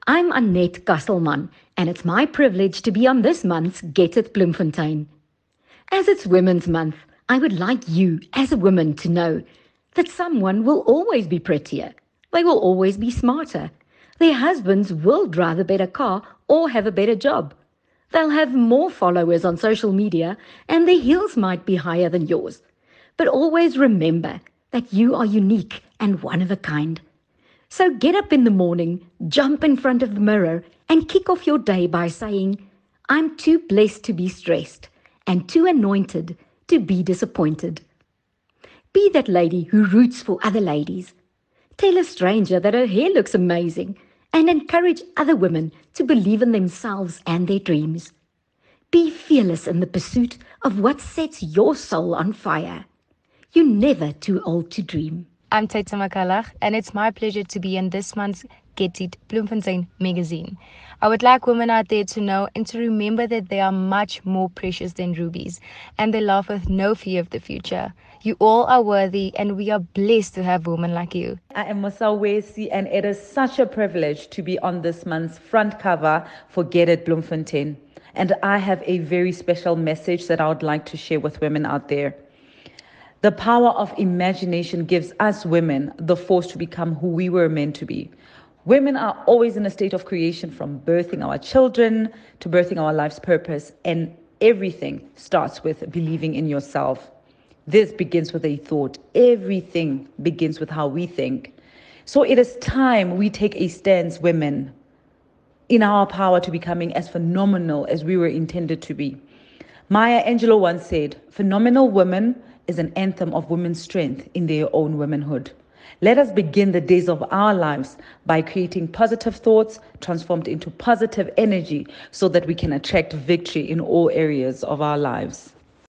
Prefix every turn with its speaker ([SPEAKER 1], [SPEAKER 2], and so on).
[SPEAKER 1] I'm Annette Kastelman, and it's my privilege to be on this month's Get It Bloemfontein. As it's Women's Month, I would like you, as a woman, to know that someone will always be prettier. They will always be smarter. Their husbands will drive a better car or have a better job. They'll have more followers on social media, and their heels might be higher than yours. But always remember that you are unique and one of a kind. So get up in the morning, jump in front of the mirror, and kick off your day by saying, I'm too blessed to be stressed and too anointed to be disappointed. Be that lady who roots for other ladies. Tell a stranger that her hair looks amazing and encourage other women to believe in themselves and their dreams. Be fearless in the pursuit of what sets your soul on fire. You're never too old to dream.
[SPEAKER 2] I'm Taita Makalach, and it's my pleasure to be in this month's Get It Bloemfontein magazine. I would like women out there to know and to remember that they are much more precious than rubies, and they laugh with no fear of the future. You all are worthy, and we are blessed to have women like you.
[SPEAKER 3] I am Mosal Wesi, and it is such a privilege to be on this month's front cover for Get It Bloemfontein. And I have a very special message that I would like to share with women out there. The power of imagination gives us women the force to become who we were meant to be. Women are always in a state of creation, from birthing our children to birthing our life's purpose, and everything starts with believing in yourself. This begins with a thought. Everything begins with how we think. So it is time we take a stance, women, in our power to becoming as phenomenal as we were intended to be. Maya Angelou once said, "Phenomenal women is an anthem of women's strength in their own womanhood." Let us begin the days of our lives by creating positive thoughts transformed into positive energy so that we can attract victory in all areas of our lives.